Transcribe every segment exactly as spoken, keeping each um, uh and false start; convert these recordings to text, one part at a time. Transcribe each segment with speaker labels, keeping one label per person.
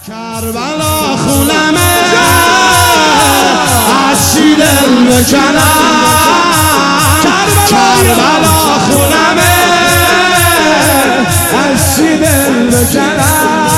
Speaker 1: کربلا خونمه از چی دل بکنم، کربلا خونمه از چی دل بکنم.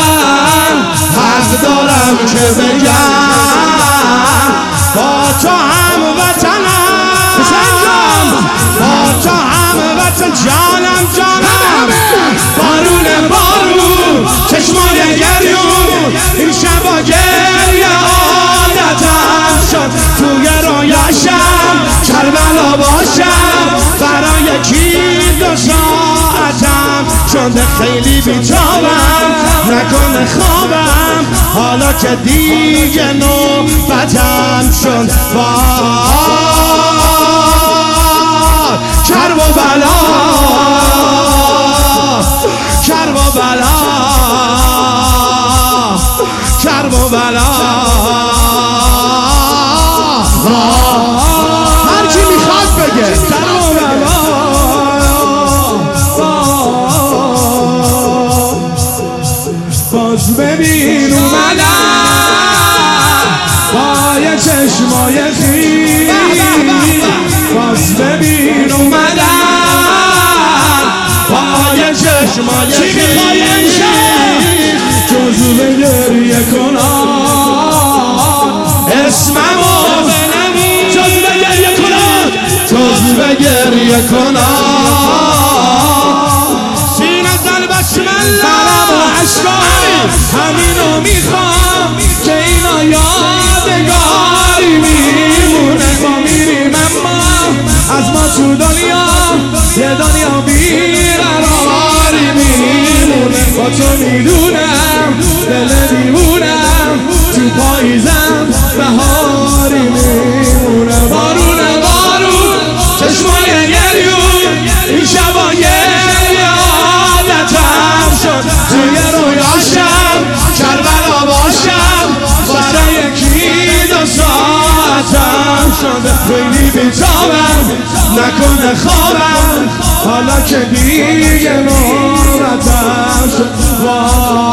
Speaker 1: حق دارم که بگم با تو هم وطنم، با تو هم وطن، جانم جانم، بارون بارون چشمای گریون، این شبا گریه عادتم شد، توی رویاشم کربلا باشم، برای کی دو ساعتم شده خیلی بی‌تابم، نکنه خوابم حالا که دیگه نوبتم شد. وای کرب و بلا، کرب و بلا، کرب و بلا. هر کی میخواد بگه کرب و بلا. باز ببین اومدم با یه چشمای خیلی، باز ببین اومدم با یه چشمای خیلی، جزو به گریه کنم اسممو بنویس، جزو به گریه کنم، جزو به گریه کنم، سینه زن بسم الله و عشقام، همینو میخوام که اینا یادگاری میمونه. ما میریم اما از ما تو دنیا یه دنیا بیقراری میمونه. با تو میدونم دل دیوونم، تو پاییزم بهاری میمونه. بارون بارون چشمای گریون، این شبا گریه عادتم شد، توی رویاشم کربلا باشم، برای کی دو ساعتم شده خیلی بی‌تابم، نکنه خوابم حالا که دیگه نوبتم شد.